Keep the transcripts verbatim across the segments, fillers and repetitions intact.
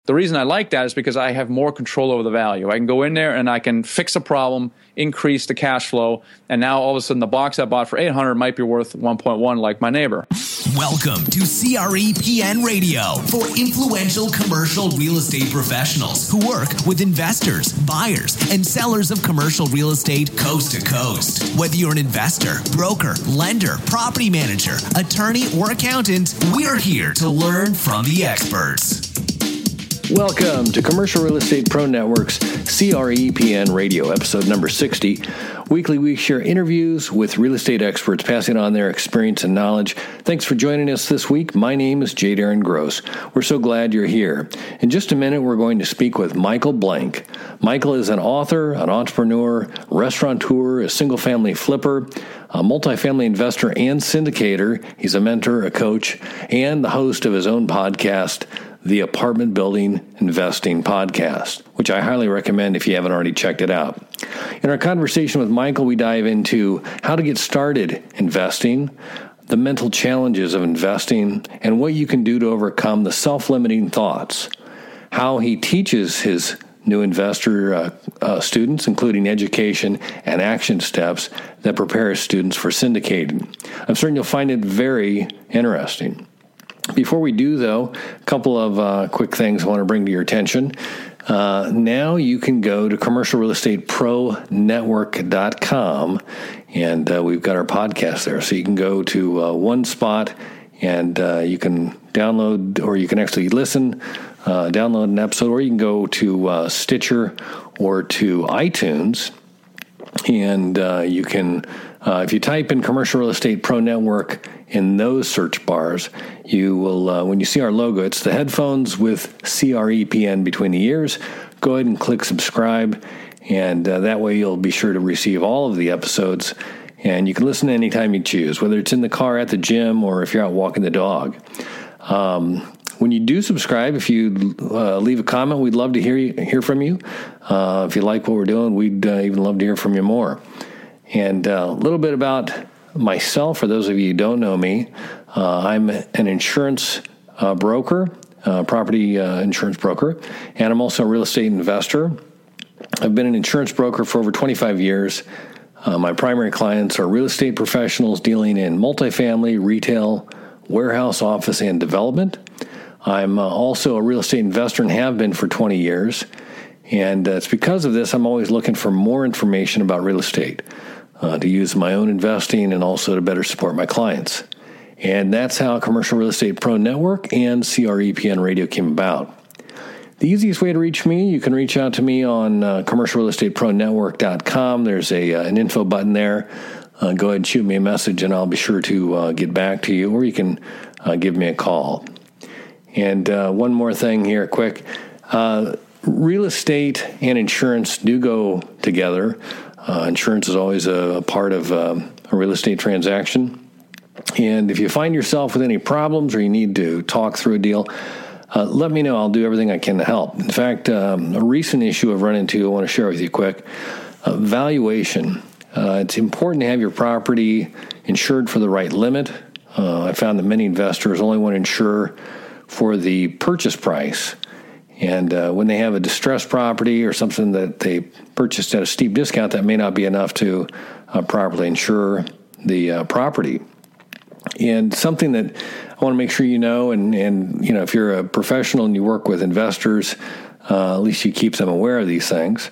The reason I like that is because I have more control over the value. I can go in there and I can fix a problem, increase the cash flow, and now all of a sudden the box I bought for eight hundred dollars might be worth one point one like my neighbor. Welcome to C R E P N Radio for influential commercial real estate professionals who work with investors, buyers, and sellers of commercial real estate coast to coast. Whether you're an investor, broker, lender, property manager, attorney, or accountant, we're here to learn from the experts. Welcome to Commercial Real Estate Pro Network's C R E P N Radio, episode number sixty. Weekly, we share interviews with real estate experts, passing on their experience and knowledge. Thanks for joining us this week. My name is J. Darren Gross. We're so glad you're here. In just a minute, we're going to speak with Michael Blank. Michael is an author, an entrepreneur, restaurateur, a single-family flipper, a multifamily investor and syndicator. He's a mentor, a coach, and the host of his own podcast, the Apartment Building Investing Podcast, which I highly recommend if you haven't already checked it out. In our conversation with Michael, we dive into how to get started investing, the mental challenges of investing, and what you can do to overcome the self-limiting thoughts, how he teaches his new investor uh, uh, students, including education and action steps that prepare students for syndicating. I'm certain you'll find it very interesting. Before we do, though, a couple of uh, quick things I want to bring to your attention. Uh, now you can go to commercial real estate pro network dot com, and uh, we've got our podcast there. So you can go to uh, one spot, and uh, you can download, or you can actually listen, uh, download an episode, or you can go to uh, Stitcher or to iTunes, and uh, you can, uh, if you type in Commercial Real Estate Pro Network in those search bars, you will, uh, when you see our logo, it's the headphones with C R E P N between the ears. Go ahead and click subscribe, and uh, that way you'll be sure to receive all of the episodes, and you can listen anytime you choose, whether it's in the car, at the gym, or if you're out walking the dog. Um, when you do subscribe, if you uh, leave a comment, we'd love to hear you, hear from you. Uh, if you like what we're doing, we'd uh, even love to hear from you more. And uh, a little bit about myself, for those of you who don't know me, uh, I'm an insurance uh, broker, uh, property uh, insurance broker, and I'm also a real estate investor. I've been an insurance broker for over twenty-five years. Uh, my primary clients are real estate professionals dealing in multifamily, retail, warehouse, office, and development. I'm uh, also a real estate investor and have been for twenty years. And uh, it's because of this I'm always looking for more information about real estate, Uh, to use my own investing and also to better support my clients. And that's how Commercial Real Estate Pro Network and C R E P N Radio came about. The easiest way to reach me, you can reach out to me on uh, commercial real estate pro network dot com. There's a uh, an info button there. Uh, go ahead and shoot me a message, and I'll be sure to uh, get back to you, or you can uh, give me a call. And uh, one more thing here, quick. Uh, real estate and insurance do go together. Uh, insurance is always a, a part of um, a real estate transaction. And if you find yourself with any problems or you need to talk through a deal, uh, let me know. I'll do everything I can to help. In fact, um, a recent issue I've run into I want to share with you quick. Uh, valuation. Uh, it's important to have your property insured for the right limit. Uh, I found that many investors only want to insure for the purchase price. And uh, when they have a distressed property or something that they purchased at a steep discount, that may not be enough to uh, properly insure the uh, property. And something that I want to make sure you know, and, and you know, if you're a professional and you work with investors, uh, at least you keep them aware of these things,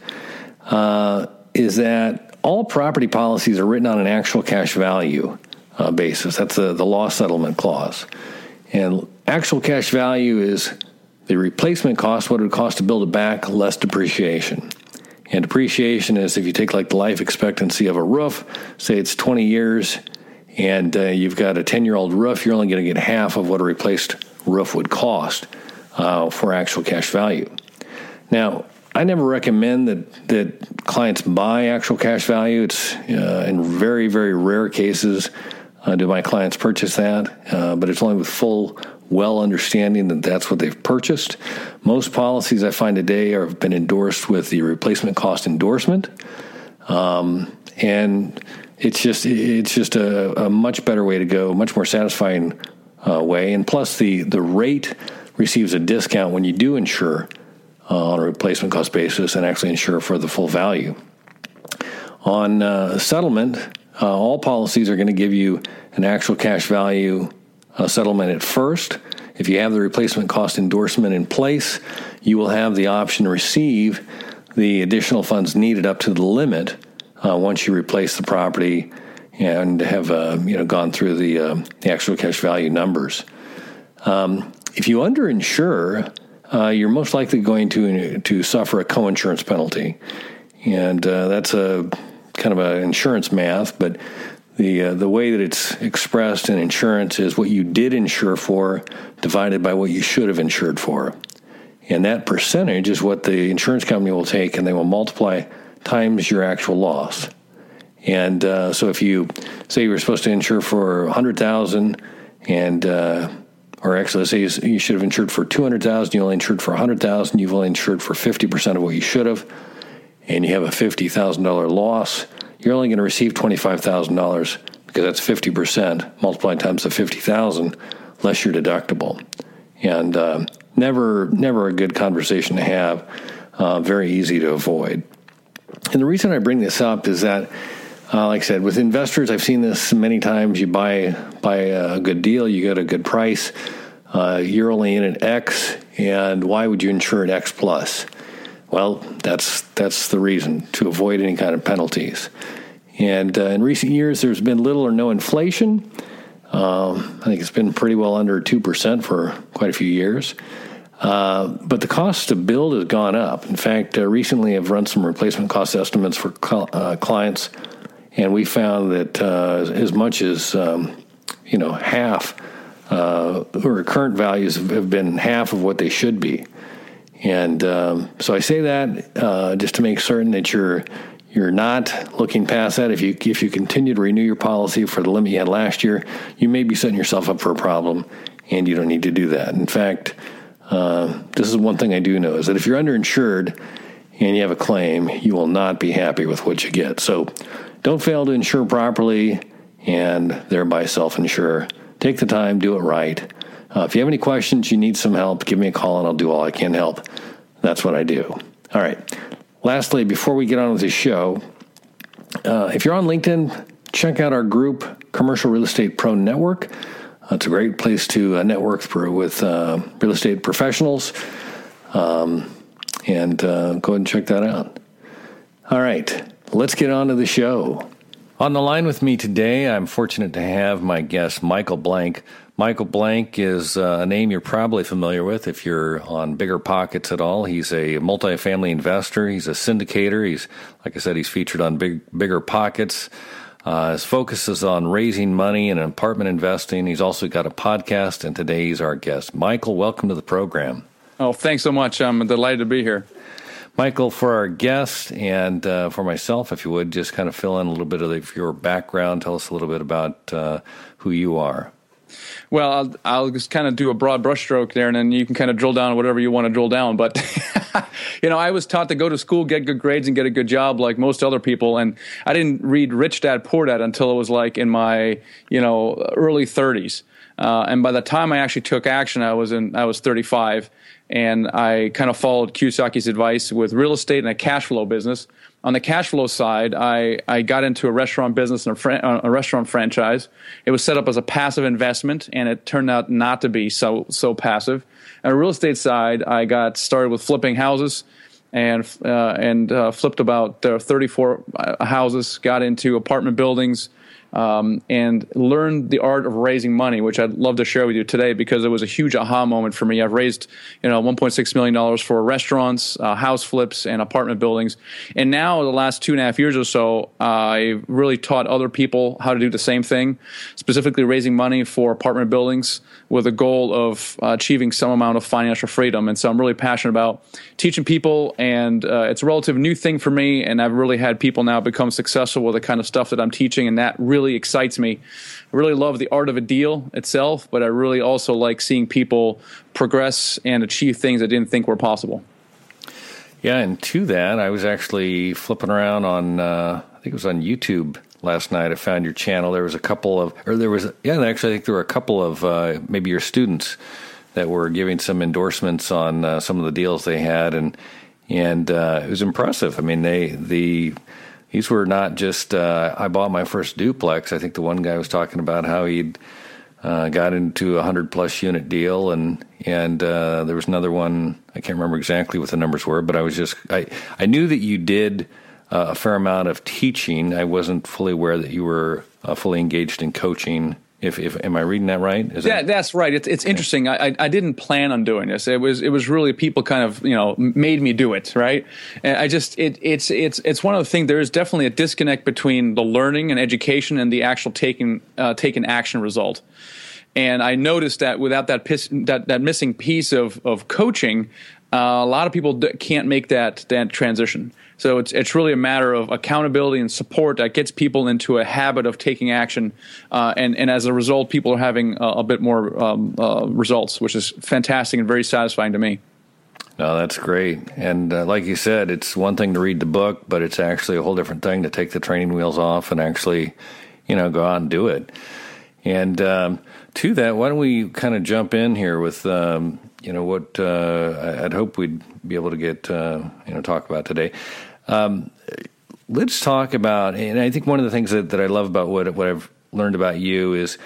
uh, is that all property policies are written on an actual cash value uh, basis. That's the, the loss settlement clause. And actual cash value is the replacement cost, what it would cost to build it back, less depreciation. And depreciation is if you take like the life expectancy of a roof, say it's twenty years, and uh, you've got a ten-year-old roof, you're only going to get half of what a replaced roof would cost uh, for actual cash value. Now, I never recommend that, that clients buy actual cash value. It's uh, in very, very rare cases uh, do my clients purchase that, uh, but it's only with full well understanding that that's what they've purchased. Most policies I find today are, have been endorsed with the replacement cost endorsement, um, and it's just it's just a, a much better way to go, much more satisfying uh, way. And plus, the the rate receives a discount when you do insure uh, on a replacement cost basis and actually insure for the full value. On uh, settlement, uh, all policies are going to give you an actual cash value uh, settlement at first. If you have the replacement cost endorsement in place, you will have the option to receive the additional funds needed up to the limit uh, once you replace the property and have uh, you know gone through the, uh, the actual cash value numbers. Um, if you underinsure, uh, you're most likely going to to suffer a coinsurance penalty, and uh, that's a kind of an insurance math, but the uh, the way that it's expressed in insurance is what you did insure for divided by what you should have insured for. And that percentage is what the insurance company will take, and they will multiply times your actual loss. And uh, so if you say you were supposed to insure for one hundred thousand dollars, and uh, or actually let's say you, you should have insured for two hundred thousand dollars, you only insured for one hundred thousand dollars, you've only insured for fifty percent of what you should have, and you have a fifty thousand dollars loss, you're only going to receive twenty-five thousand dollars because that's fifty percent multiplied times the fifty thousand dollars less your deductible. And uh, never never a good conversation to have, uh, very easy to avoid. And the reason I bring this up is that, uh, like I said, with investors, I've seen this many times. You buy, buy a good deal, you get a good price, uh, you're only in at X, and why would you insure at X plus? Well, that's that's the reason, to avoid any kind of penalties. And uh, in recent years, there's been little or no inflation. Um, I think it's been pretty well under two percent for quite a few years. Uh, but the cost to build has gone up. In fact, uh, recently I've run some replacement cost estimates for cl- uh, clients, and we found that uh, as much as, um, you know, half, uh, or current values have been half of what they should be. And um, so I say that uh, just to make certain that you're you're not looking past that. If you if you continue to renew your policy for the limit you had last year, you may be setting yourself up for a problem, and you don't need to do that. In fact, uh, this is one thing I do know, is that if you're underinsured and you have a claim, you will not be happy with what you get. So don't fail to insure properly and thereby self-insure. Take the time, do it right. Uh, if you have any questions, you need some help, give me a call and I'll do all I can to help. That's what I do. All right. Lastly, before we get on with the show, uh, if you're on LinkedIn, check out our group, Commercial Real Estate Pro Network. Uh, it's a great place to uh, network through with uh, real estate professionals. Um, and uh, go ahead and check that out. All right. Let's get on to the show. On the line with me today, I'm fortunate to have my guest, Michael Blank. Michael Blank is uh, a name you're probably familiar with if you're on Bigger Pockets at all. He's a multifamily investor. He's a syndicator. He's, like I said, he's featured on Big Bigger Pockets. Uh, his focus is on raising money and apartment investing. He's also got a podcast, and today he's our guest. Michael, welcome to the program. Oh, thanks so much. I'm delighted to be here. Michael, for our guest and uh, for myself, if you would, just kind of fill in a little bit of the, your background. Tell us a little bit about uh, who you are. Well, I'll, I'll just kind of do a broad brushstroke there, and then you can kind of drill down whatever you want to drill down. But, you know, I was taught to go to school, get good grades, and get a good job like most other people. And I didn't read Rich Dad, Poor Dad until it was like in my, you know, early thirties. Uh, and by the time I actually took action, I was in I was thirty-five. And I kind of followed Kiyosaki's advice with real estate and a cash flow business. On the cash flow side, I, I got into a restaurant business and a, fran- a restaurant franchise. It was set up as a passive investment, and it turned out not to be so so passive. On the real estate side, I got started with flipping houses and uh, and uh, flipped about uh, thirty-four houses, got into apartment buildings, Um, and learned the art of raising money, which I'd love to share with you today because it was a huge aha moment for me. I've raised, you know, one point six million dollars for restaurants, uh, house flips, and apartment buildings. And now, the last two and a half years or so, uh, I've really taught other people how to do the same thing, specifically raising money for apartment buildings with a goal of uh, achieving some amount of financial freedom. And so I'm really passionate about teaching people, and uh, it's a relative new thing for me, and I've really had people now become successful with the kind of stuff that I'm teaching, and that really really excites me. I really love the art of a deal itself, but I really also like seeing people progress and achieve things I didn't think were possible. Yeah, and to that, I was actually flipping around on, uh, I think it was on YouTube last night. I found your channel. There was a couple of, or there was, yeah, actually I think there were a couple of uh, maybe your students that were giving some endorsements on uh, some of the deals they had, and and uh, it was impressive. I mean, they the these were not just. Uh, I bought my first duplex. I think the one guy was talking about how he'd uh, got into a hundred plus unit deal, and and uh, there was another one. I can't remember exactly what the numbers were, but I was just I I knew that you did uh, a fair amount of teaching. I wasn't fully aware that you were uh, fully engaged in coaching. If, if am I reading that right? Is yeah, that, that's right. It's it's okay. Interesting. I I didn't plan on doing this. It was it was really people kind of you know made me do it, right? And I just it it's it's it's one of the things. There is definitely a disconnect between the learning and education and the actual taking uh, taking action result. And I noticed that without that piss, that that missing piece of of coaching, uh, a lot of people d- can't make that that transition. So it's it's really a matter of accountability and support that gets people into a habit of taking action, uh, and and as a result, people are having a, a bit more um, uh, results, which is fantastic and very satisfying to me. No, that's great. And uh, like you said, it's one thing to read the book, but it's actually a whole different thing to take the training wheels off and actually, you know, go out and do it. And um, to that, why don't we kind of jump in here with, um, you know, what uh, I'd hope we'd be able to get, uh, you know, talk about today. Um, let's talk about, and I think one of the things that, that I love about what what I've learned about you is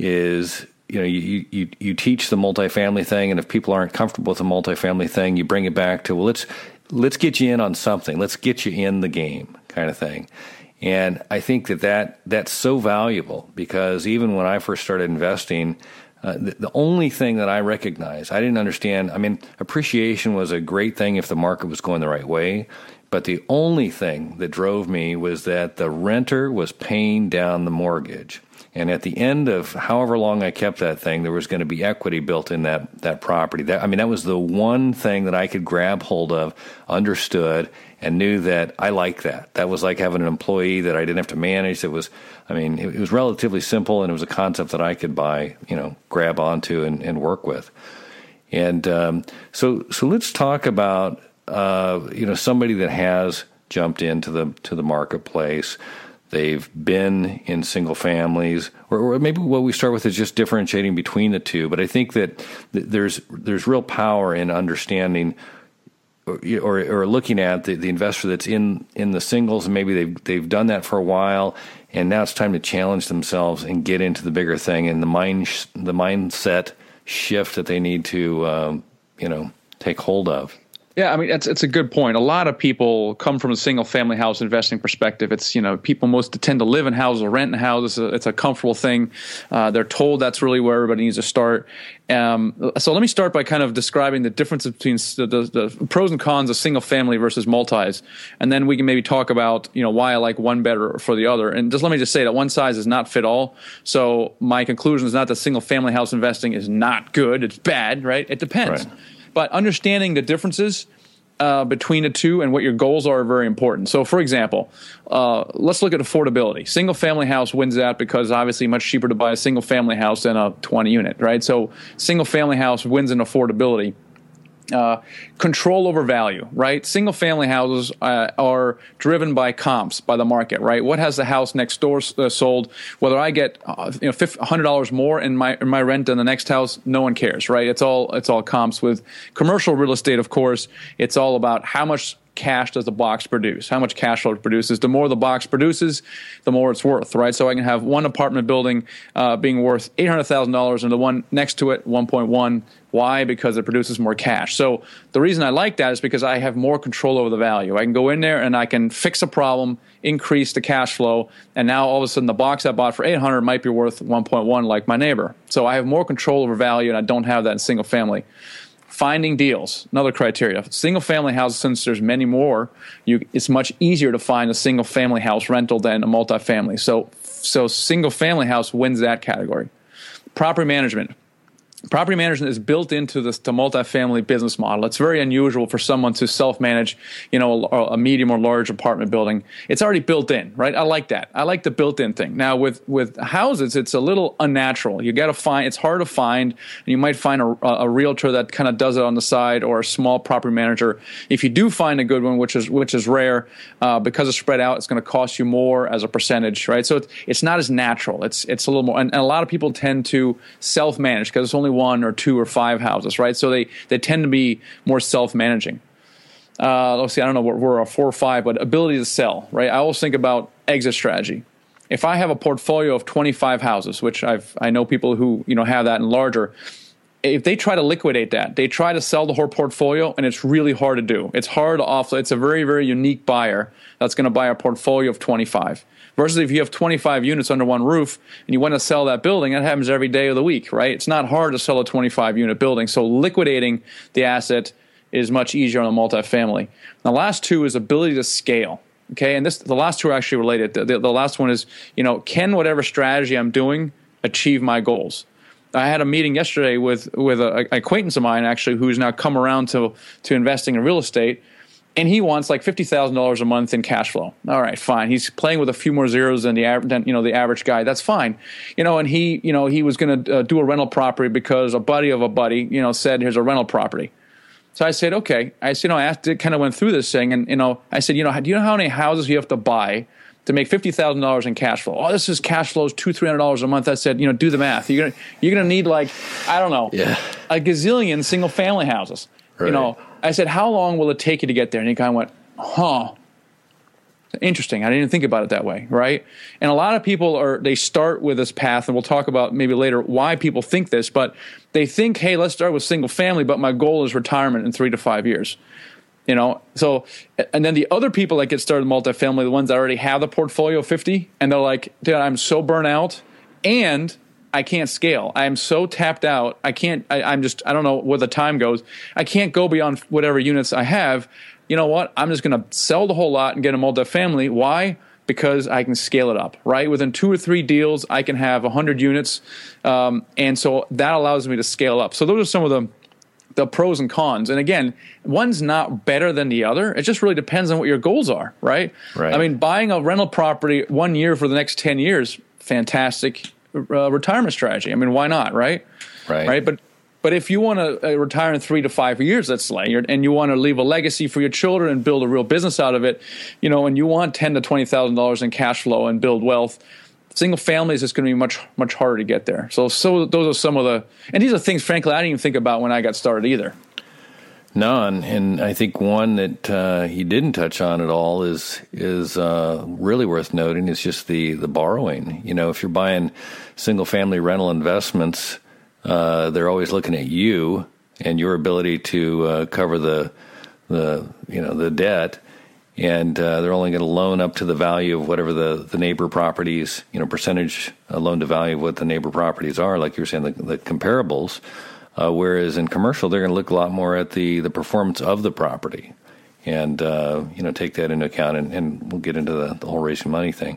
is you know you, you you teach the multifamily thing, and if people aren't comfortable with the multifamily thing, you bring it back to well let's let's get you in on something, let's get you in the game kind of thing. And I think that, that that's so valuable because even when I first started investing, uh, the, the only thing that I recognized, I didn't understand. I mean, appreciation was a great thing if the market was going the right way. But the only thing that drove me was that the renter was paying down the mortgage. And at the end of however long I kept that thing, there was going to be equity built in that that property. That I mean, that was the one thing that I could grab hold of, understood, and knew that I liked that. That was like having an employee that I didn't have to manage. It was, I mean, it, it was relatively simple, and it was a concept that I could buy, you know, grab onto and, and work with. And um, so, so let's talk about. Uh, you know, somebody that has jumped into the to the marketplace, they've been in single families, or, or maybe what we start with is just differentiating between the two. But I think that th- there's there's real power in understanding or or, or looking at the, the investor that's in, in the singles, and maybe they've they've done that for a while, and now it's time to challenge themselves and get into the bigger thing and the mind sh- the mindset shift that they need to um, you know take hold of. Yeah, I mean, it's it's a good point. A lot of people come from a single-family house investing perspective. It's, you know, people most tend to live in houses or rent in houses. It's a, it's a comfortable thing. Uh, they're told that's really where everybody needs to start. Um, so let me start by kind of describing the difference between the, the, the pros and cons of single-family versus multis, and then we can maybe talk about, you know, why I like one better for the other. And just let me just say that one size does not fit all. So my conclusion is not that single-family house investing is not good. It's bad, right? It depends. Right. But understanding the differences uh, between the two and what your goals are are very important. So, for example, uh, let's look at affordability. Single-family house wins that because obviously much cheaper to buy a single-family house than a twenty-unit, right? So single-family house wins in affordability. Uh, control over value, right? Single-family houses uh, are driven by comps, by the market, right? What has the house next door uh, sold? Whether I get uh, you know one hundred dollars more in my in my rent than the next house, no one cares, right? It's all it's all comps. With commercial real estate, of course, it's all about how much cash does the box produce? How much cash flow it produces? The more the box produces, the more it's worth, right? So I can have one apartment building uh, being worth eight hundred thousand dollars and the one next to it one point one. Why? Because it produces more cash. So the reason I like that is because I have more control over the value. I can go in there and I can fix a problem, increase the cash flow, and now all of a sudden the box I bought for eight hundred might be worth one point one like my neighbor. So I have more control over value, and I don't have that in single family. Finding deals, another criteria. Single-family houses, since there's many more, you, it's much easier to find a single-family house rental than a multifamily. So, so single-family house wins that category. Property management. Property management is built into the, the multifamily business model. It's very unusual for someone to self-manage, you know, a, a medium or large apartment building. It's already built in, right? I like that. I like the built-in thing. Now, with, with houses, it's a little unnatural. You got to find. It's hard to find. And you might find a, a realtor that kind of does it on the side, or a small property manager. If you do find a good one, which is which is rare, uh, because it's spread out, it's going to cost you more as a percentage, right? So it's, it's not as natural. It's it's a little more, and, and a lot of people tend to self-manage because it's only one or two or five houses, right? So they, they tend to be more self-managing. Uh, let's see, I don't know what we're a four or five, but ability to sell, right? I always think about exit strategy. If I have a portfolio of twenty-five houses, which I've I know people who you know have that and larger, if they try to liquidate that, they try to sell the whole portfolio, and it's really hard to do. It's hard to offload. It's a very, very unique buyer that's going to buy a portfolio of twenty-five. Versus if you have twenty-five units under one roof and you want to sell that building, that happens every day of the week, right? It's not hard to sell a twenty-five unit building. So liquidating the asset is much easier on a multifamily. The last two is ability to scale. Okay, and this the last two are actually related. The, the, the last one is, you know, can whatever strategy I'm doing achieve my goals? I had a meeting yesterday with with a, an acquaintance of mine actually who's now come around to to investing in real estate, and he wants like fifty thousand dollars a month in cash flow. All right, fine. He's playing with a few more zeros than the average, than, you know, the average guy. That's fine, you know. And he, you know, he was going to uh, do a rental property because a buddy of a buddy, you know, said here's a rental property. So I said, okay. I said, you know, I asked, kind of went through this thing, and you know, I said, you know, do you know how many houses you have to buy to make fifty thousand dollars in cash flow? Oh, this is cash flows two, three hundred dollars a month. I said, you know, do the math. You're gonna you're gonna need like, I don't know, yeah. a gazillion single family houses. Right. You know, I said, how long will it take you to get there? And he kind of went, huh. Interesting. I didn't even think about it that way, right? And a lot of people are, they start with this path, and we'll talk about maybe later why people think this, but they think, hey, let's start with single family, but my goal is retirement in three to five years. You know, so, and then the other people that get started in multifamily, the ones that already have the portfolio of fifty, and they're like, dude, I'm so burnt out, and I can't scale. I'm so tapped out. I can't, I, I'm just, I don't know where the time goes. I can't go beyond whatever units I have. You know what? I'm just going to sell the whole lot and get a multifamily. Why? Because I can scale it up, right? Within two or three deals, I can have one hundred units. Um, and so that allows me to scale up. So those are some of the the pros and cons. And again, one's not better than the other. It just really depends on what your goals are, right? Right. I mean, buying a rental property one year for the next ten years, fantastic uh, retirement strategy. I mean, why not, right? Right. Right. But But if you want to uh, retire in three to five years, let's say, and you want to leave a legacy for your children and build a real business out of it, you know, and you want ten to twenty thousand dollars in cash flow and build wealth, single family is just going to be much much harder to get there. So, so those are some of the, and these are things, frankly, I didn't even think about when I got started either. No, and, and I think one that uh, he didn't touch on at all is is uh, really worth noting is just the the borrowing. You know, if you're buying single family rental investments. Uh, they're always looking at you and your ability to uh, cover the the you know the debt, and uh, they're only going to loan up to the value of whatever the, the neighbor properties, you know, percentage uh, loan to value of what the neighbor properties are, like you were saying, the, the comparables. Uh, whereas in commercial, they're going to look a lot more at the, the performance of the property, and uh, you know take that into account, and, and we'll get into the, the whole raising money thing.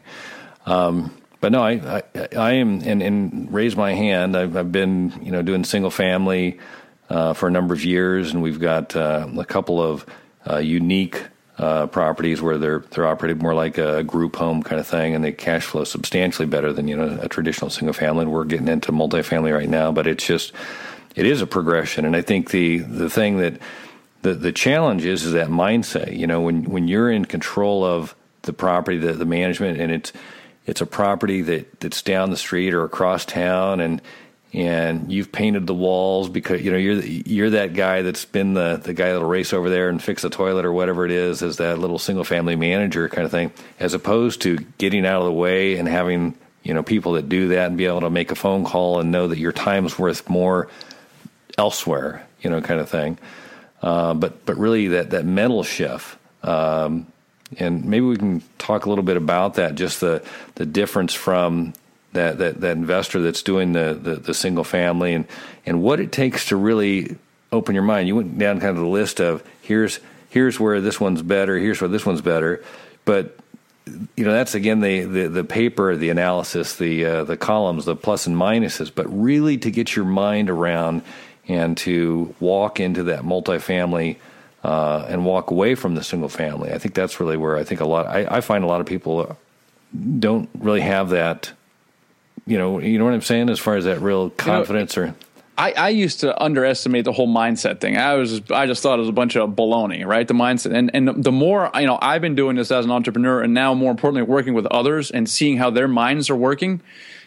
Um, But no, I, I, I am, and, and raise my hand. I've, I've been, you know, doing single family uh, for a number of years, and we've got uh, a couple of uh, unique uh, properties where they're they're operated more like a group home kind of thing, and they cash flow substantially better than you know a traditional single family. And we're getting into multifamily right now, but it's just it is a progression, and I think the the thing that the the challenge is is that mindset. You know, when when you're in control of the property, the, the management, and it's It's a property that, that's down the street or across town, and and you've painted the walls because you know you're the, you're that guy that's been the, the guy that'll race over there and fix a toilet or whatever it is, as that little single family manager kind of thing, as opposed to getting out of the way and having you know people that do that and be able to make a phone call and know that your time's worth more elsewhere, you know, kind of thing. Uh, but but really that that mental shift. Um, And maybe we can talk a little bit about that, just the, the difference from that, that, that investor that's doing the, the, the single family and, and what it takes to really open your mind. You went down kind of the list of here's here's where this one's better, here's where this one's better. But, you know, that's, again, the, the, the paper, the analysis, the uh, the columns, the plus and minuses. But really to get your mind around and to walk into that multifamily Uh, and walk away from the single family. I think that's really where I think a lot. I, I find a lot of people don't really have that. You know, you know what I'm saying, as far as that real confidence. You know, or I, I used to underestimate the whole mindset thing. I was, I just thought it was a bunch of baloney, right? The mindset, and and the more you know, I've been doing this as an entrepreneur, and now more importantly, working with others and seeing how their minds are working.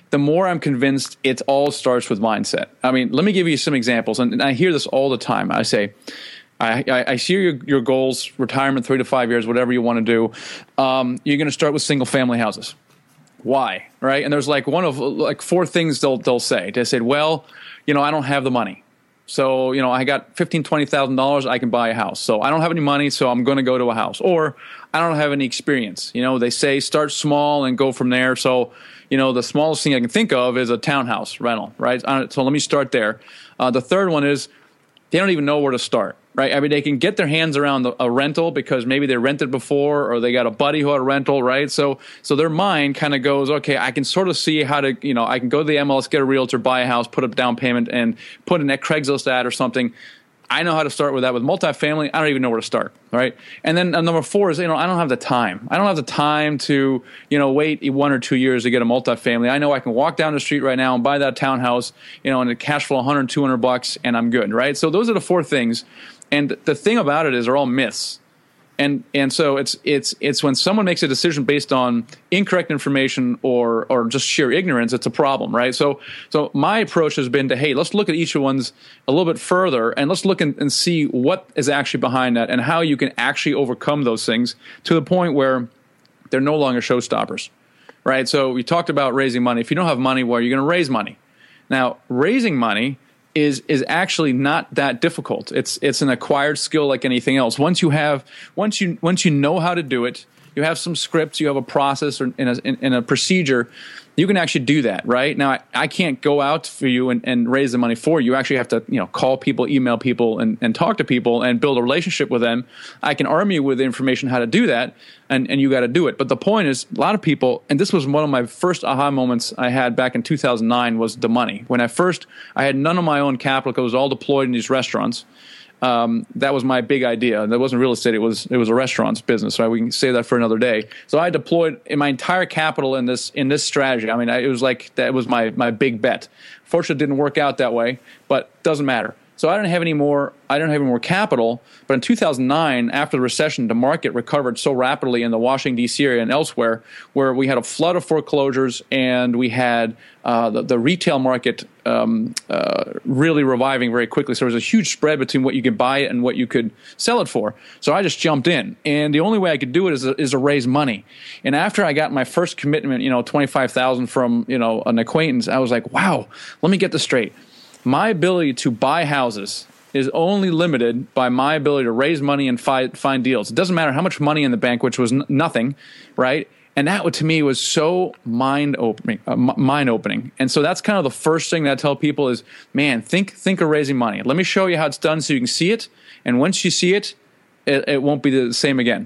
the more I'm convinced it all starts with mindset. I mean, let me give you some examples. And, and I hear this all the time. I say, I, I, I see your, your goals, retirement, three to five years, whatever you want to do. Um, you're going to start with single family houses. Why? Right? And there's like one of like four things they'll they'll say. They said, well, you know, I don't have the money. So, you know, I got fifteen thousand dollars, twenty thousand dollars, I can buy a house. So I don't have any money, so I'm going to go to a house. Or I don't have any experience. You know, they say start small and go from there. So, you know, the smallest thing I can think of is a townhouse rental, right? So let me start there. Uh, the third one is they don't even know where to start, right? I mean, they can get their hands around the, a rental because maybe they rented before or they got a buddy who had a rental, right? So so their mind kind of goes, okay, I can sort of see how to, you know, I can go to the M L S, get a realtor, buy a house, put a down payment, and put in a Craigslist ad or something. I know how to start with that. With multifamily, I don't even know where to start, right? And then uh, number four is, you know, I don't have the time. I don't have the time to, you know, wait one or two years to get a multifamily. I know I can walk down the street right now and buy that townhouse, you know, and it cash flow one hundred, two hundred bucks, and I'm good, right? So those are the four things. And the thing about it is they're all myths. And and so it's it's it's when someone makes a decision based on incorrect information or or just sheer ignorance, it's a problem, right? So so my approach has been to, hey, let's look at each of ones a little bit further and let's look and, and see what is actually behind that and how you can actually overcome those things to the point where they're no longer showstoppers, right? So we talked about raising money. If you don't have money, well, you're going to raise money. Now, raising money is is actually not that difficult. It's it's an acquired skill like anything else. Once you have once you once you know how to do it, you have some scripts, you have a process or in a in, in a procedure, you can actually do that, right? Now, I, I can't go out for you and, and raise the money for you. You actually have to, you know, call people, email people, and, and talk to people and build a relationship with them. I can arm you with the information how to do that, and, and you got to do it. But the point is, a lot of people, and this was one of my first aha moments I had back in two thousand nine, was the money. When I first, I had none of my own capital because it was all deployed in these restaurants. Um, that was my big idea. That wasn't real estate. It was it was a restaurants business. Right? We can say that for another day. So I deployed in my entire capital in this in this strategy. I mean, I, it was like that was my my big bet. Fortunately, it didn't work out that way, but doesn't matter. So I didn't have any more. I didn't have any more capital. But in two thousand nine, after the recession, the market recovered so rapidly in the Washington D C area and elsewhere, where we had a flood of foreclosures and we had uh, the, the retail market um, uh, really reviving very quickly. So there was a huge spread between what you could buy it and what you could sell it for. So I just jumped in, and the only way I could do it is, is to raise money. And after I got my first commitment, you know, twenty-five thousand dollars from you know an acquaintance, I was like, wow, let me get this straight. My ability to buy houses is only limited by my ability to raise money and fi- find deals. It doesn't matter how much money in the bank, which was n- nothing, right? And that, to me, was so mind-opening. Uh, m- mind-opening. And so that's kind of the first thing that I tell people is, man, think think of raising money. Let me show you how it's done so you can see it. And once you see it, it, it won't be the same again.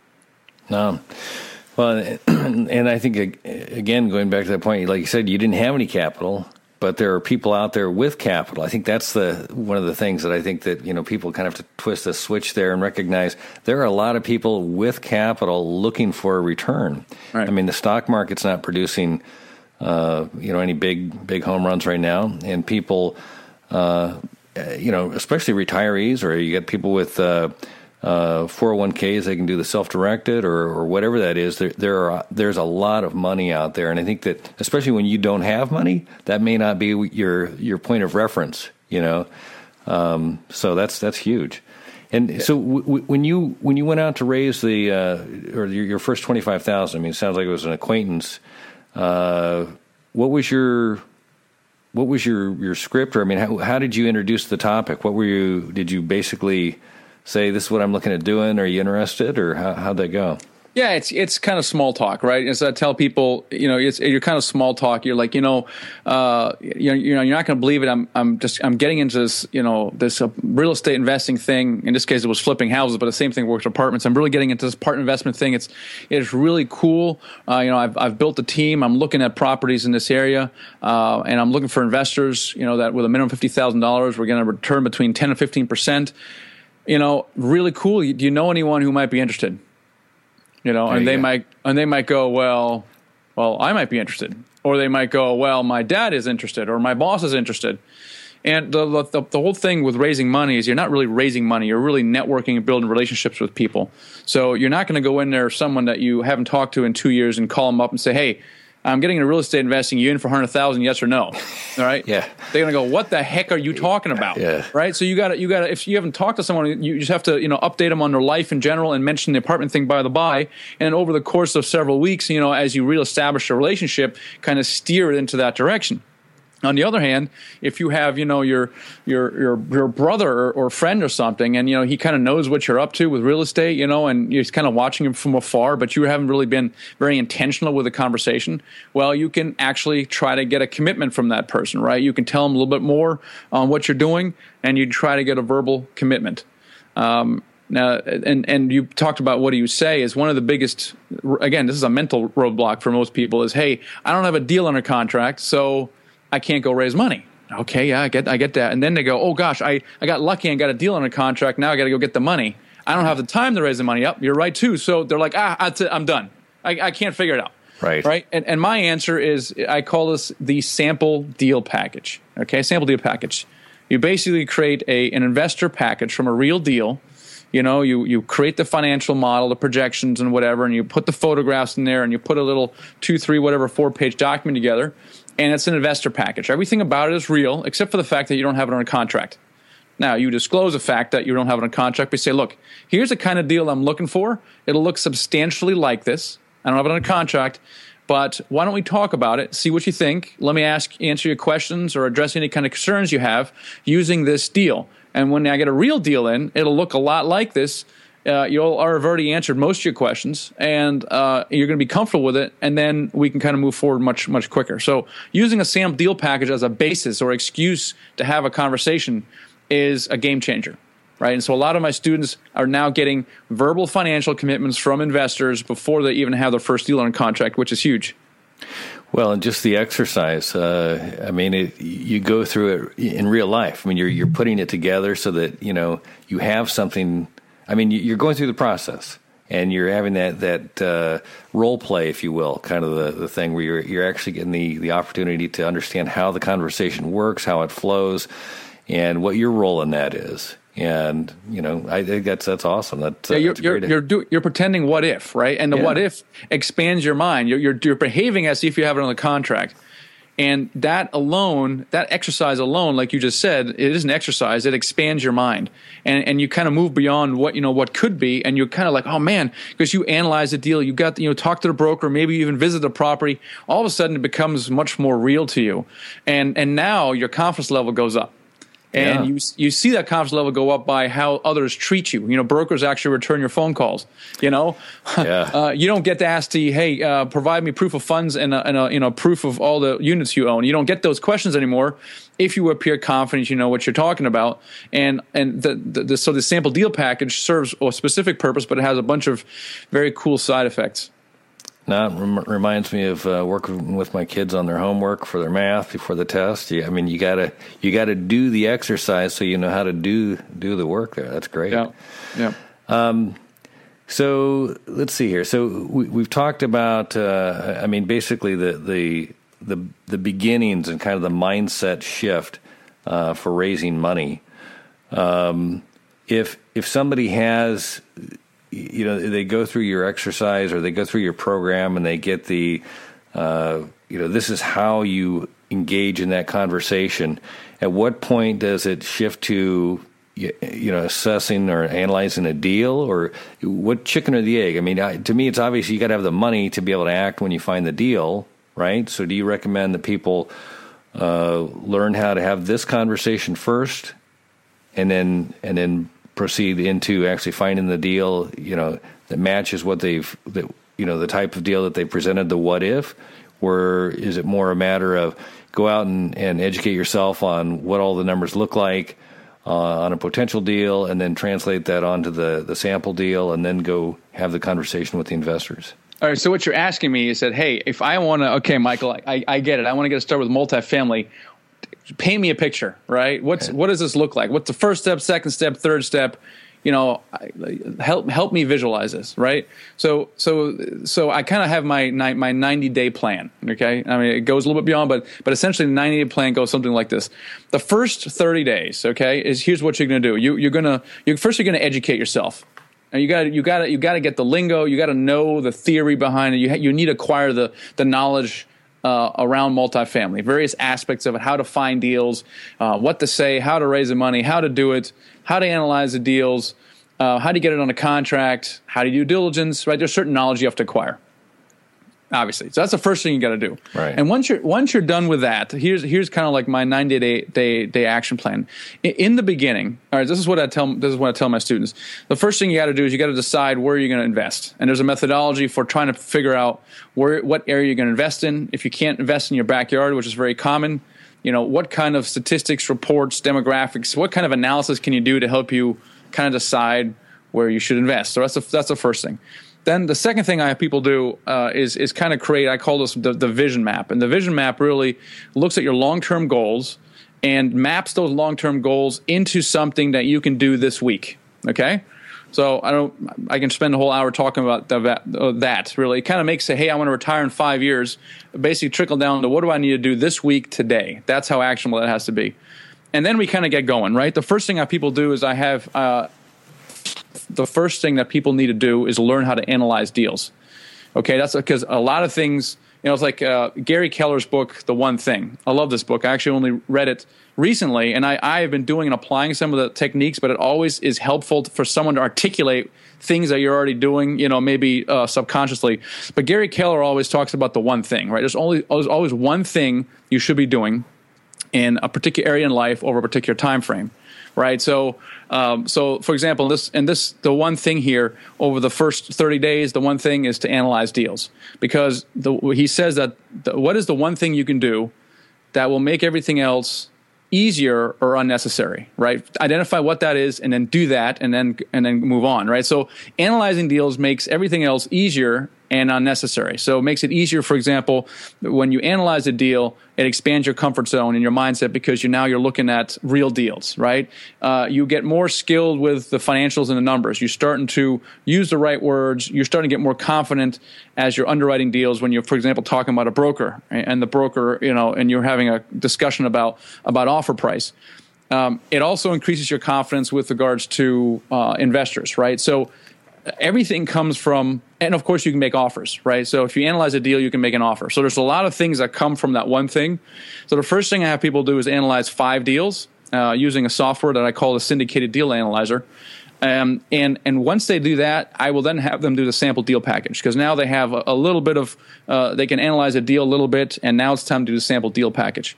No. Well, and I think, again, going back to that point, like you said, you didn't have any capital. But there are people out there with capital. I think that's the one of the things that I think that, you know, people kind of have to twist the switch there and recognize there are a lot of people with capital looking for a return. Right. I mean, the stock market's not producing, uh, you know, any big, big home runs right now. And people, uh, you know, especially retirees, or you get people with uh, uh, four oh one k's, they can do the self-directed or, or whatever that is. There, there are there's a lot of money out there, and I think that especially when you don't have money, that may not be your your point of reference. You know, um, so that's that's huge. And yeah. so w- w- when you when you went out to raise the uh, or your, your first twenty-five thousand, I mean, it sounds like it was an acquaintance. Uh, what was your what was your, your script? Or I mean, how, how did you introduce the topic? What were you? Did you basically say, this is what I'm looking at doing? Are you interested? Or how, how'd that go? Yeah, it's it's kind of small talk, right? As I tell people, you know, it's you're kind of small talk. You're like, you know, uh, you know, you know, you're not going to believe it. I'm I'm just I'm getting into this, you know, this uh, real estate investing thing. In this case, it was flipping houses, but the same thing works with apartments. I'm really getting into this apartment investment thing. It's it's really cool. Uh, you know, I've I've built a team. I'm looking at properties in this area, uh, and I'm looking for investors. You know, that with a minimum fifty thousand dollars, we're going to return between ten and fifteen percent. You know, really cool. Do you know anyone who might be interested? You know, and they go. might and they might go, well, well, I might be interested, or they might go, well, my dad is interested, or my boss is interested. And the the, the whole thing with raising money is you're not really raising money; you're really networking and building relationships with people. So you're not going to go in there someone that you haven't talked to in two years and call them up and say, hey, I'm getting into real estate investing. You in for one hundred thousand dollars, yes or no? All right. Yeah. They're going to go, what the heck are you talking about? Yeah. Right. So you got to, you got to, if you haven't talked to someone, you just have to, you know, update them on their life in general and mention the apartment thing by the by. And over the course of several weeks, you know, as you reestablish a relationship, kind of steer it into that direction. On the other hand, if you have, you know, your your your, your brother or, or friend or something, and, you know, he kind of knows what you're up to with real estate, you know, and you're kind of watching him from afar, but you haven't really been very intentional with the conversation, well, you can actually try to get a commitment from that person, right? You can tell them a little bit more on what you're doing, and you try to get a verbal commitment. Um, Now, and, and you talked about what do you say is one of the biggest, again, this is a mental roadblock for most people is, hey, I don't have a deal under contract, so I can't go raise money. Okay, yeah, I get I get that. And then they go, oh, gosh, I, I got lucky and got a deal under contract. Now I got to go get the money. I don't have the time to raise the money up. You're right, too. So they're like, ah, that's it, I'm done. I, I can't figure it out. Right. Right. And, and my answer is I call this the sample deal package. Okay, sample deal package. You basically create a an investor package from a real deal. You know, you, you create the financial model, the projections and whatever, and you put the photographs in there and you put a little two, three, whatever, four-page document together, and it's an investor package. Everything about it is real except for the fact that you don't have it on a contract. Now, you disclose the fact that you don't have it on a contract, but you say, look, here's the kind of deal I'm looking for. It'll look substantially like this. I don't have it on a contract, but why don't we talk about it, see what you think. Let me ask, answer your questions or address any kind of concerns you have using this deal. And when I get a real deal in, it'll look a lot like this. Uh, you'll have already answered most of your questions, and uh, you're going to be comfortable with it, and then we can kind of move forward much, much quicker. So using a sample deal package as a basis or excuse to have a conversation is a game changer, right? And so a lot of my students are now getting verbal financial commitments from investors before they even have their first deal under contract, which is huge. Well, and just the exercise. Uh, I mean, it, you go through it in real life. I mean, you're you're putting it together so that, you know, you have something. I mean, you're going through the process, and you're having that that uh, role play, if you will, kind of the, the thing where you're you're actually getting the the opportunity to understand how the conversation works, how it flows, and what your role in that is. And, you know, I think that's that's awesome. That's, yeah, uh, you're that's you're great. you're, do, you're pretending what if, right? And the Yeah. what if expands your mind. You're, you're you're behaving as if you have it on the contract, and that alone, that exercise alone, like you just said, it is an exercise. It expands your mind, and and you kind of move beyond what you know what could be, and you're kind of like, oh man, because you analyze the deal, you got you know talk to the broker, maybe you even visit the property. All of a sudden, it becomes much more real to you, and and now your confidence level goes up. And Yeah. you you see that confidence level go up by how others treat you. You know, brokers actually return your phone calls. You know, Yeah. uh, you don't get to ask the, hey, uh, provide me proof of funds and, a, and a, you know proof of all the units you own. You don't get those questions anymore if you appear confident you know what you're talking about. And and the, the, the so the sample deal package serves a specific purpose, but it has a bunch of very cool side effects. Now, it rem- reminds me of uh, working with my kids on their homework for their math before the test. You, I mean, you gotta you gotta do the exercise so you know how to do do the work there. That's great. Yeah, yeah. Um, so let's see here. So we, we've talked about. Uh, I mean, basically the the the the beginnings and kind of the mindset shift uh, for raising money. Um, if if somebody has, you know, they go through your exercise or they go through your program and they get the, uh, you know, this is how you engage in that conversation. At what point does it shift to, you know, assessing or analyzing a deal, or what chicken or the egg? I mean, I, to me, it's obvious you got to have the money to be able to act when you find the deal, right? So do you recommend that people uh, learn how to have this conversation first and then and then proceed into actually finding the deal, you know, that matches what they've, that, you know, the type of deal that they presented, the what if? Or is it more a matter of go out and, and educate yourself on what all the numbers look like uh, on a potential deal, and then translate that onto the, the sample deal, and then go have the conversation with the investors? All right, so what you're asking me is that, hey, if I want to, okay, Michael, I, I get it. I want to get started with multifamily. Paint me a picture, right? What's Okay. what does this look like? What's the first step, second step, third step? You know, help help me visualize this, right? So so so I kind of have my my ninety day plan. Okay, I mean it goes a little bit beyond, but but essentially the ninety day plan goes something like this. The first thirty days, okay, is here's what you're going to do. You you're gonna you first you're going to educate yourself. And you got you got you got to get the lingo. You got to know the theory behind it. You ha- you need to acquire the the knowledge uh, around multifamily, various aspects of it, how to find deals, uh, what to say, how to raise the money, how to do it, how to analyze the deals, uh, how to get it on a contract, how to do due diligence, right? There's certain knowledge you have to acquire, obviously. So that's the first thing you got to do. Right. And once you're once you're done with that, here's here's kind of like my ninety day day day action plan. In, in the beginning, all right, this is what I tell this is what I tell my students. The first thing you got to do is you got to decide where you're going to invest. And there's a methodology for trying to figure out where what area you're going to invest in. If you can't invest in your backyard, which is very common, you know, what kind of statistics, reports, demographics, what kind of analysis can you do to help you kind of decide where you should invest? So that's the, that's the first thing. Then the second thing I have people do uh, is is kind of create, I call this the, the vision map. And the vision map really looks at your long-term goals and maps those long-term goals into something that you can do this week, okay? So I don't. I can spend a whole hour talking about the, uh, that, really. It kind of makes it, hey, I want to retire in five years, basically trickle down to what do I need to do this week, today? That's how actionable that has to be. And then we kind of get going, right? The first thing that people do is I have uh, – the first thing that people need to do is learn how to analyze deals. Okay, that's because a lot of things, you know, it's like uh, Gary Keller's book, The One Thing. I love this book. I actually only read it recently, and I, I have been doing and applying some of the techniques, but it always is helpful for someone to articulate things that you're already doing, you know, maybe uh, subconsciously. But Gary Keller always talks about the one thing, right? There's, only, there's always one thing you should be doing in a particular area in life over a particular time frame. Right, so, um, so for example, this and this, the one thing here over the first thirty days, the one thing is to analyze deals, because the, he says that the, what is the one thing you can do that will make everything else easier or unnecessary, right? Identify what that is, and then do that, and then and then move on, right? So analyzing deals makes everything else easier and unnecessary. So it makes it easier, for example, when you analyze a deal, it expands your comfort zone and your mindset because you now you're looking at real deals, right? Uh, you get more skilled with the financials and the numbers. You're starting to use the right words. You're starting to get more confident as you're underwriting deals when you're, for example, talking about a broker and the broker, you know, and you're having a discussion about about offer price. Um, it also increases your confidence with regards to uh, investors, right? So everything comes from, and of course you can make offers, right? So if you analyze a deal, you can make an offer. So there's a lot of things that come from that one thing. So the first thing I have people do is analyze five deals uh, using a software that I call the syndicated deal analyzer. Um, and and once they do that, I will then have them do the sample deal package, because now they have a, a little bit of, uh, they can analyze a deal a little bit, and now it's time to do the sample deal package.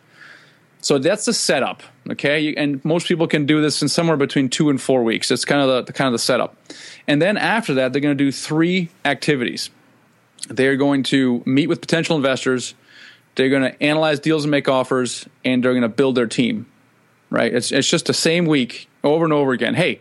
So that's the setup, okay? You, and most people can do this in somewhere between two and four weeks. That's kind of the, the kind of the setup. And then after that, they're going to do three activities. They're going to meet with potential investors. They're going to analyze deals and make offers, and they're going to build their team, right? It's it's just the same week over and over again. Hey,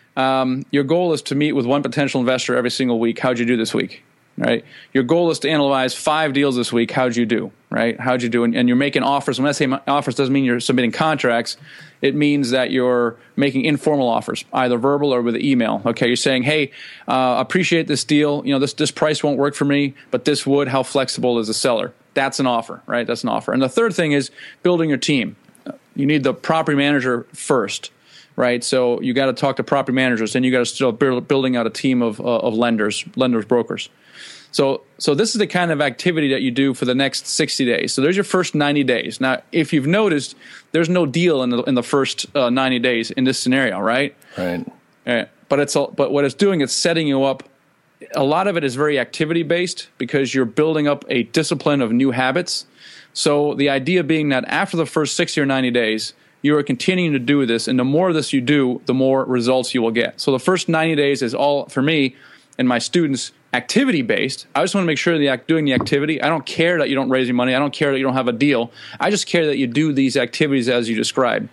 um, your goal is to meet with one potential investor every single week. How'd you do this week? Right. Your goal is to analyze five deals this week. How'd you do? Right. How'd you do? And, and you're making offers. When I say offers, doesn't mean you're submitting contracts. It means that you're making informal offers, either verbal or with email. Okay. You're saying, hey, uh, appreciate this deal. You know, this this price won't work for me, but this would. How flexible is the seller? That's an offer. Right. That's an offer. And the third thing is building your team. You need the property manager first. Right, so you got to talk to property managers, and you got to start build, building out a team of uh, of lenders, lenders, brokers. So, so this is the kind of activity that you do for the next sixty days. So there's your first ninety days. Now, if you've noticed, there's no deal in the in the first uh, ninety days in this scenario, right? Right. Uh, but it's all, but what it's doing, it's setting you up. A lot of it is very activity based because you're building up a discipline of new habits. So the idea being that after the first sixty or ninety days, you are continuing to do this, and the more of this you do, the more results you will get. So the first ninety days is all, for me and my students, activity-based. I just want to make sure that you're doing the activity. I don't care that you don't raise any money. I don't care that you don't have a deal. I just care that you do these activities as you described.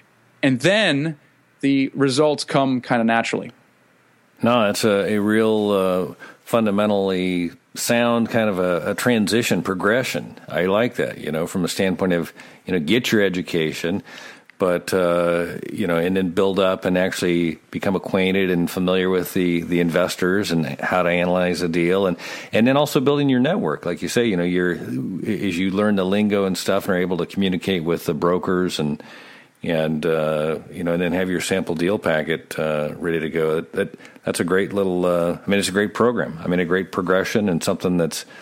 And then the results come kind of naturally. No, it's a, a real uh, fundamentally sound kind of a, a transition progression. I like that, you know, from a standpoint of, you know, get your education, but, uh, you know, and then build up and actually become acquainted and familiar with the, the investors and how to analyze a deal. And, and then also building your network. Like you say, you know, you're, as you learn the lingo and stuff and are able to communicate with the brokers and, and, uh, you know, and then have your sample deal packet, uh, ready to go. That, that that's a great little, uh, I mean, it's a great program. I mean, a great progression and something that's,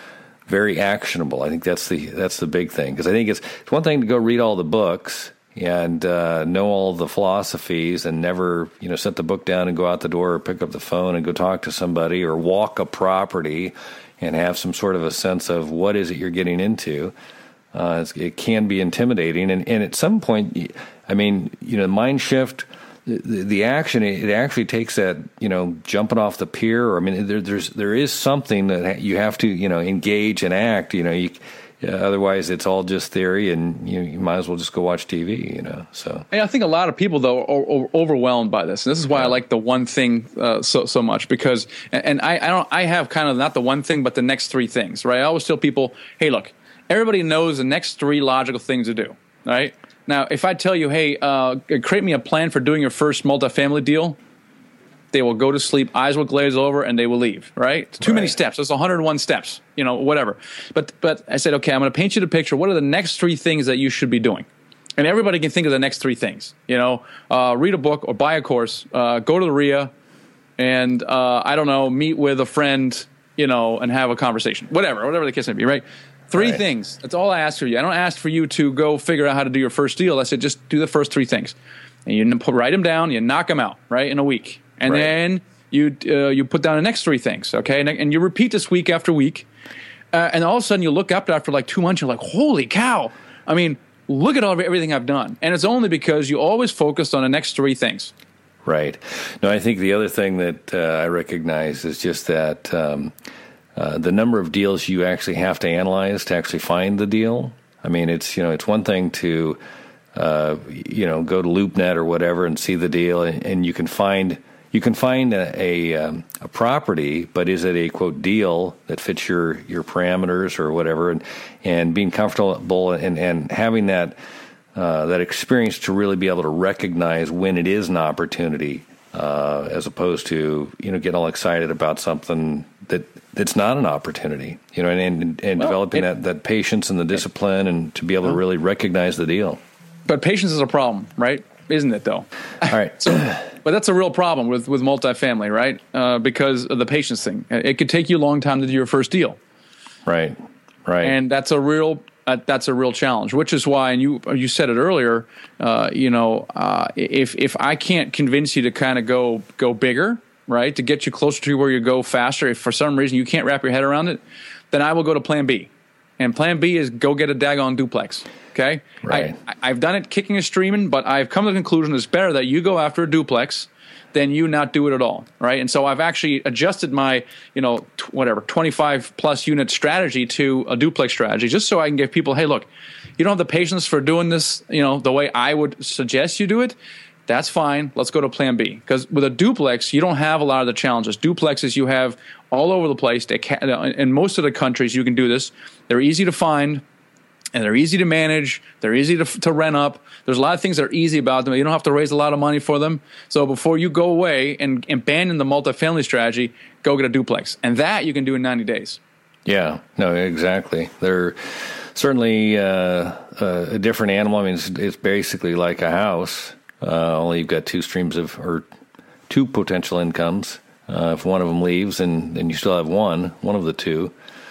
very actionable. I think that's the that's the big thing, because I think it's it's one thing to go read all the books and uh, know all the philosophies and never, you know, set the book down and go out the door or pick up the phone and go talk to somebody or walk a property and have some sort of a sense of what is it you're getting into. Uh, it's, it can be intimidating. And, and at some point, I mean, you know, mind shift, the, the action, it actually takes that, you know, jumping off the pier. Or, I mean, there, there's there is something that you have to, you know, engage and act, you know, you Uh, otherwise, it's all just theory, and you, you might as well just go watch T V, you know. So, and I think a lot of people, though, are, are overwhelmed by this, and this is why yeah. I like the one thing uh, so so much, because, and, and I, I don't, I have kind of not the one thing, but the next three things, right? I always tell people, hey, look, everybody knows the next three logical things to do, right? Now, if I tell you, hey, uh, create me a plan for doing your first multifamily deal, they will go to sleep, eyes will glaze over, and they will leave, right? It's too right. many steps. There's one hundred one steps, you know, whatever. But but I said, okay, I'm going to paint you the picture. What are the next three things that you should be doing? And everybody can think of the next three things. You know, uh, read a book or buy a course, uh, go to the R I A, and, uh, I don't know, meet with a friend, you know, and have a conversation. Whatever, whatever the case may be, right? Three right. things. That's all I ask for you. I don't ask for you to go figure out how to do your first deal. I said just do the first three things. And you write them down, you knock them out, right, in a week. And right. then you uh, you put down the next three things, okay? And, and you repeat this week after week. Uh, and all of a sudden you look up after like two months, you're like, holy cow. I mean, look at all everything I've done. And it's only because you always focused on the next three things. Right. No, I think the other thing that uh, I recognize is just that um, uh, the number of deals you actually have to analyze to actually find the deal. I mean, it's, you know, it's one thing to, uh, you know, go to LoopNet or whatever and see the deal, and, and you can find... You can find a a, um, a property, but is it a, quote, deal that fits your, your parameters or whatever, and, and being comfortable and, and having that uh, that experience to really be able to recognize when it is an opportunity, uh, as opposed to, you know, getting all excited about something that that's not an opportunity, you know, and, and, and well, developing it, that, that patience and the discipline and to be able to really recognize the deal. But patience is a problem, right? Isn't it, though? All right. so, but that's a real problem with, with multifamily, right? Uh, because of the patience thing. It could take you a long time to do your first deal. Right, right. And that's a real uh, that's a real challenge, which is why, and you you said it earlier, uh, you know, uh, if if I can't convince you to kind of go go bigger, right, to get you closer to where you go faster, if for some reason you can't wrap your head around it, then I will go to plan B. And plan B is go get a daggone duplex. Okay, right. I, I've done it kicking and streaming, but I've come to the conclusion it's better that you go after a duplex than you not do it at all, right? And so I've actually adjusted my, you know, t- whatever, twenty-five plus unit strategy to a duplex strategy, just so I can give people, hey, look, you don't have the patience for doing this, you know, the way I would suggest you do it. That's fine. Let's go to plan B. Because with a duplex, you don't have a lot of the challenges. Duplexes you have all over the place. They can, in most of the countries, you can do this. They're easy to find. And they're easy to manage. They're easy to, to rent up. There's a lot of things that are easy about them. You don't have to raise a lot of money for them. So before you go away and abandon the multifamily strategy, go get a duplex. And that you can do in ninety days. Yeah, no, exactly. They're certainly uh, a different animal. I mean, it's, it's basically like a house. Uh, only you've got two streams of, or two potential incomes. Uh, if one of them leaves, then, then you still have one, one of the two.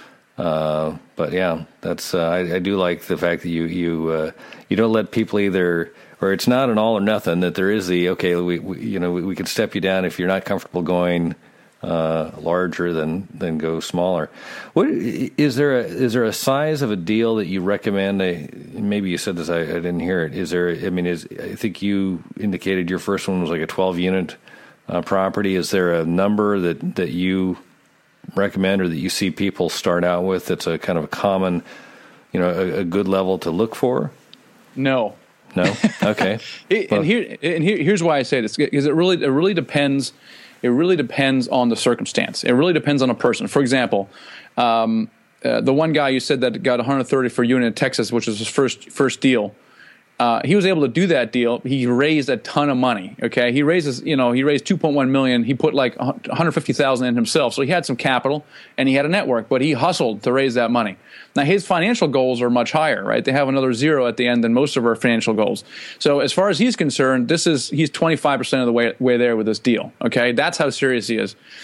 Uh, but yeah, that's uh, I, I do like the fact that you you uh, you don't let people either, or it's not an all or nothing. That there is the okay, we, we you know we, we can step you down if you're not comfortable going uh, larger than than go smaller. What is there a is there a size of a deal that you recommend? I, maybe you said this, I, I didn't hear it. Is there? I mean, is I think you indicated your first one was like a twelve unit uh, property. Is there a number that that you recommend or that you see people start out with that's a kind of a common, you know, a, a good level to look for? No. No? Okay. and well, here and here, here's why I say this, because it really it really depends it really depends on the circumstance. It really depends on a person. For example, um, uh, the one guy you said that got one hundred thirty for a unit in Texas, which was his first first deal. Uh, he was able to do that deal. He raised a ton of money. Okay, he raises, you know, he raised two point one million. He put like one hundred fifty thousand in himself, so he had some capital and he had a network. But he hustled to raise that money. Now his financial goals are much higher, right? They have another zero at the end than most of our financial goals. So as far as he's concerned, this is he's twenty five percent of the way way there with this deal. Okay, that's how serious he is.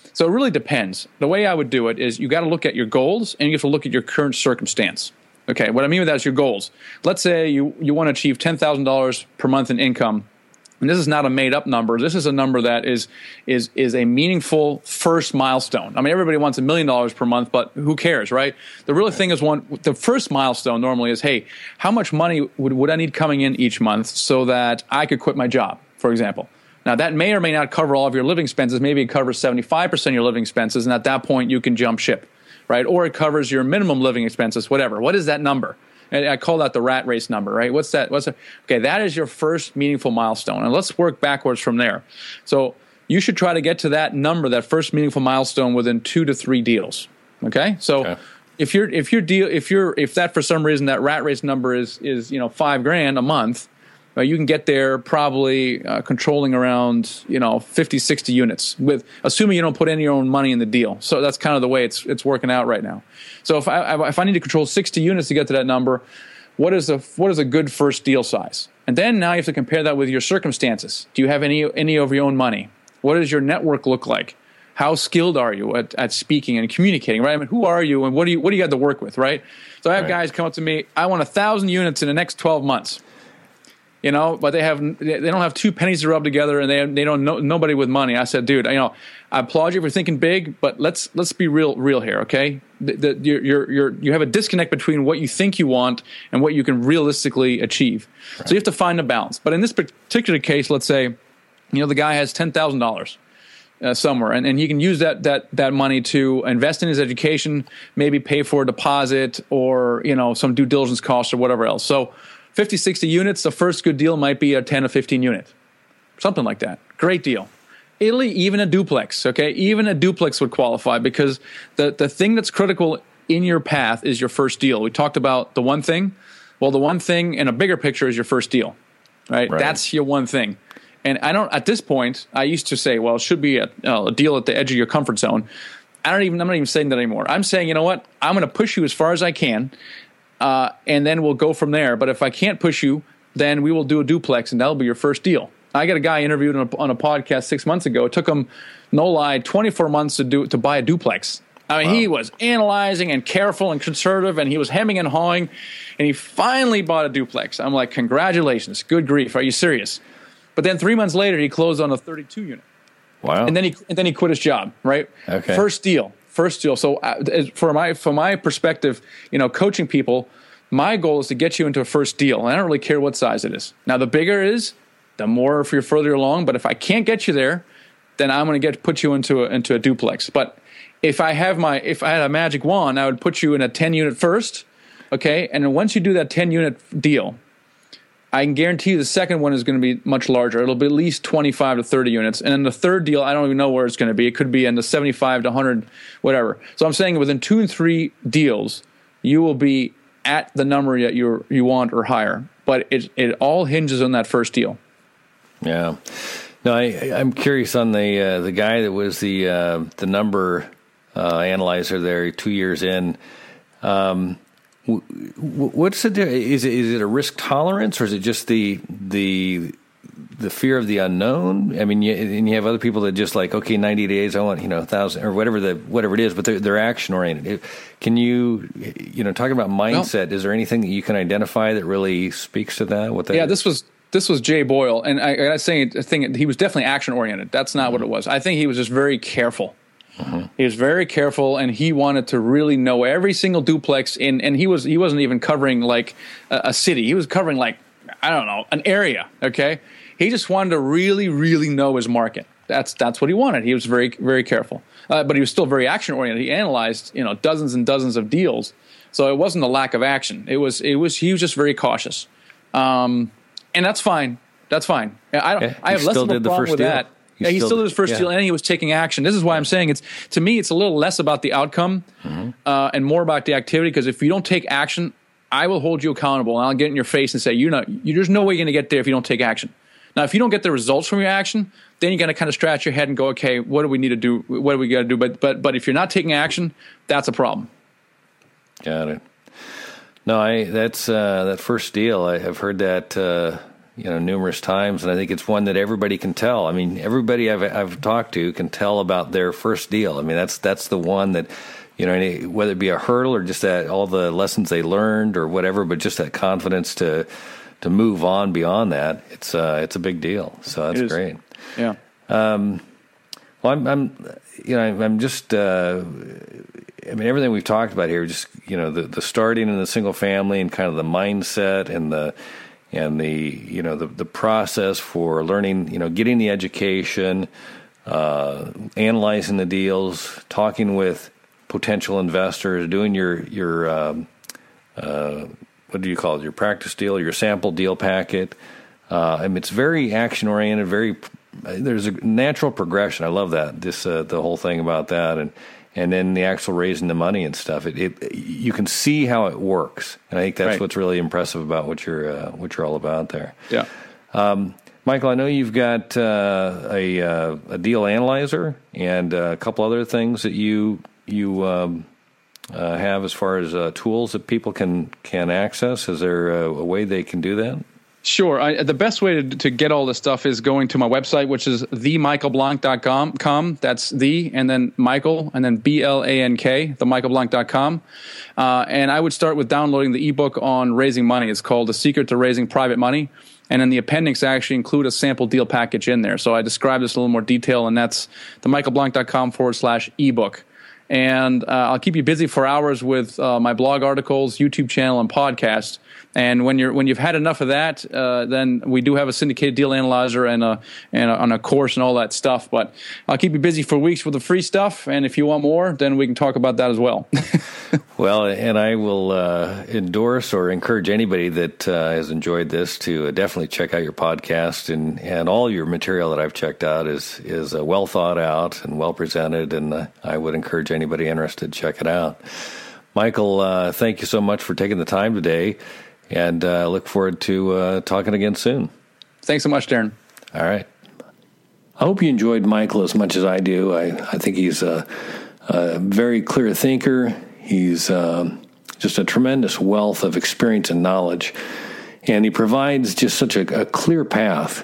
So it really depends. The way I would do it is you got to look at your goals and you have to look at your current circumstance. Okay, what I mean with that is your goals. Let's say you, you want to achieve ten thousand dollars per month in income. And this is not a made-up number. This is a number that is is is a meaningful first milestone. I mean, everybody wants a million dollars per month, but who cares, right? The real thing is one. The first milestone normally is, hey, how much money would, would I need coming in each month so that I could quit my job, for example? Now, that may or may not cover all of your living expenses. Maybe it covers seventy-five percent of your living expenses, and at that point, you can jump ship, right? Or it covers your minimum living expenses, whatever. What is that number? And I call that the rat race number, right? What's that? What's that? Okay, that is your first meaningful milestone. And let's work backwards from there. So you should try to get to that number, that first meaningful milestone, within two to three deals. Okay? So okay. if you're if your deal if you're if that for some reason that rat race number is is, you know, five grand a month, uh, you can get there probably uh, controlling around, you know, fifty, sixty units, with assuming you don't put any of your own money in the deal. So that's kind of the way it's it's working out right now. So if I if I need to control sixty units to get to that number, what is a what is a good first deal size? And then now you have to compare that with your circumstances. Do you have any any of your own money? What does your network look like? How skilled are you at, at speaking and communicating? Right? I mean, who are you, and what do you what do you got to work with? Right? So I have right. guys come up to me. I want a thousand units in the next twelve months. You know, but they have they don't have two pennies to rub together, and they they don't know nobody with money. I said, dude, you know, I applaud you for thinking big, but let's let's be real real here, okay? The, the, you're, you're, you're, you have a disconnect between what you think you want and what you can realistically achieve. Right. So you have to find a balance. But in this particular case, let's say, you know, the guy has ten thousand dollars uh, somewhere, and, and he can use that that that money to invest in his education, maybe pay for a deposit or, you know, some due diligence costs or whatever else. So fifty, sixty units, the first good deal might be a ten or fifteen unit, something like that. Great deal. Italy, even a duplex, okay? Even a duplex would qualify, because the, the thing that's critical in your path is your first deal. We talked about the one thing. Well, the one thing in a bigger picture is your first deal, right? right. That's your one thing. And I don't, at this point, I used to say, well, it should be a, uh, a deal at the edge of your comfort zone. I don't even, I'm not even saying that anymore. I'm saying, you know what? I'm going to push you as far as I can. Uh, and then we'll go from there. But if I can't push you, then we will do a duplex, and that'll be your first deal. I got a guy interviewed on a, on a podcast six months ago. It took him, no lie, twenty-four months to do to buy a duplex. I mean, wow. He was analyzing and careful and conservative, and he was hemming and hawing, and he finally bought a duplex. I'm like, congratulations, good grief, are you serious? But then three months later, he closed on a thirty-two unit. Wow! And then he and then he quit his job. Right? Okay. First deal. First deal. So uh, for my from my perspective, you know, coaching people, my goal is to get you into a first deal, and I don't really care what size it is. Now, the bigger it is, the more if you're further along. But if I can't get you there, then I'm going to get put you into a, into a duplex. But if I have my if I had a magic wand, I would put you in a ten unit first, okay. And then once you do that ten unit deal, I can guarantee you the second one is going to be much larger. It'll be at least twenty-five to thirty units. And then the third deal, I don't even know where it's going to be. It could be in the seventy-five to one hundred, whatever. So I'm saying within two and three deals, you will be at the number that you you want or higher. But it it all hinges on that first deal. Yeah. No, I, I'm curious on the uh, the guy that was the uh, the number uh, analyzer there two years in. Um, What's the is it is it a risk tolerance, or is it just the the the fear of the unknown? I mean, you, and you have other people that just like, okay, ninety days, I want, you know, a thousand or whatever the whatever it is, but they're, they're action oriented. Can you you know talking about mindset? Well, is there anything that you can identify that really speaks to that? What that yeah, is? this was this was Jay Boyle, and I, I gotta say, I think he was definitely action oriented. That's not mm-hmm. what it was. I think he was just very careful. Mm-hmm. He was very careful, and he wanted to really know every single duplex. In, and he was he wasn't even covering like a, a city. He was covering like, I don't know, an area. Okay, he just wanted to really, really know his market. That's that's what he wanted. He was very, very careful, uh, but he was still very action oriented. He analyzed, you know, dozens and dozens of deals. So it wasn't a lack of action. It was it was he was just very cautious, um, and that's fine. That's fine. I don't. Yeah, I have less of a problem with deal. that. He yeah, he still did his first yeah. deal, and he was taking action. This is why I'm saying it's to me, it's a little less about the outcome mm-hmm. uh, and more about the activity. Because if you don't take action, I will hold you accountable, and I'll get in your face and say, "You know, you, there's no way you're going to get there if you don't take action." Now, if you don't get the results from your action, then you're going to kind of scratch your head and go, "Okay, what do we need to do? What do we got to do?" But but but if you're not taking action, that's a problem. Got it. No, I that's uh, that first deal. I have heard that. Uh, you know, numerous times, and I think it's one that everybody can tell. I mean, everybody I've I've talked to can tell about their first deal. I mean, that's that's the one that, you know, whether it be a hurdle or just that all the lessons they learned or whatever, but just that confidence to to move on beyond that, it's uh, it's a big deal. So that's great. Yeah. Um, well, I'm, I'm, you know, I'm just. Uh, I mean, everything we've talked about here, just, you know, the, the starting in the single family and kind of the mindset and the and the you know the the process for learning, you know, getting the education, uh, analyzing the deals, talking with potential investors, doing your your um, uh, what do you call it? Your practice deal, your sample deal packet. Uh, I mean, it's very action oriented. Very there's a natural progression. I love that. This uh, the whole thing about that and. And then the actual raising the money and stuff, it, it you can see how it works, and I think that's right. What's really impressive about what you're uh, what you're all about there. Yeah, um, Michael, I know you've got uh, a uh, a deal analyzer and a couple other things that you you um, uh, have as far as uh, tools that people can can access. Is there a, a way they can do that? Sure. I, the best way to, to get all this stuff is going to my website, which is the michael blank dot com. That's the, and then Michael, and then B L A N K, the michael blank dot com. Uh, and I would start with downloading the ebook on raising money. It's called The Secret to Raising Private Money. And in the appendix, I actually include a sample deal package in there. So I describe this in a little more detail, and that's the michael blank dot com forward slash ebook. And uh, I'll keep you busy for hours with uh, my blog articles, YouTube channel, and podcast. And when you're when you've had enough of that, uh, then we do have a syndicated deal analyzer and a and a, on a course and all that stuff. But I'll keep you busy for weeks with the free stuff. And if you want more, then we can talk about that as well. Well, and I will uh, endorse or encourage anybody that uh, has enjoyed this to uh, definitely check out your podcast, and, and all your material that I've checked out is is uh, well thought out and well presented, and uh, I would encourage anybody interested to check it out. Michael, uh, thank you so much for taking the time today, and I uh, look forward to uh, talking again soon. Thanks so much, Darren. All right. I hope you enjoyed Michael as much as I do. I, I think he's a, a very clear thinker. He's um, just a tremendous wealth of experience and knowledge, and he provides just such a, a clear path,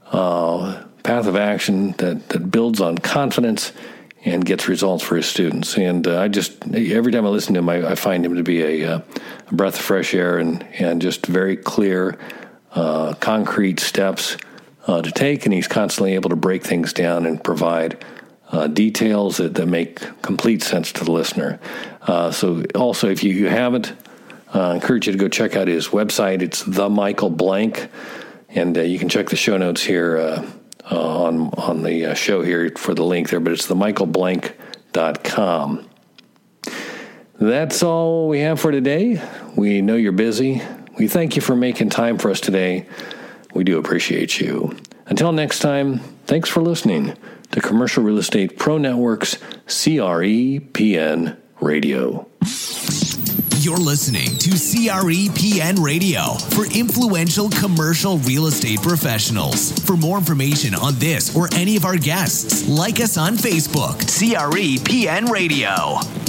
uh, path of action that, that builds on confidence and gets results for his students. And uh, I just, every time I listen to him, I, I find him to be a, a breath of fresh air and, and just very clear, uh, concrete steps uh, to take, and he's constantly able to break things down and provide Uh, details that, that make complete sense to the listener. Uh, so also, if you, you haven't, uh, I encourage you to go check out his website. It's The Michael Blank, and uh, you can check the show notes here uh, uh, on on the uh, show here for the link there, but it's the michael blank dot com. That's all we have for today. We know you're busy. We thank you for making time for us today. We do appreciate you. Until next time, thanks for listening to Commercial Real Estate Pro Network's C R E P N Radio. You're listening to C R E P N Radio for influential commercial real estate professionals. For more information on this or any of our guests, like us on Facebook, C R E P N Radio.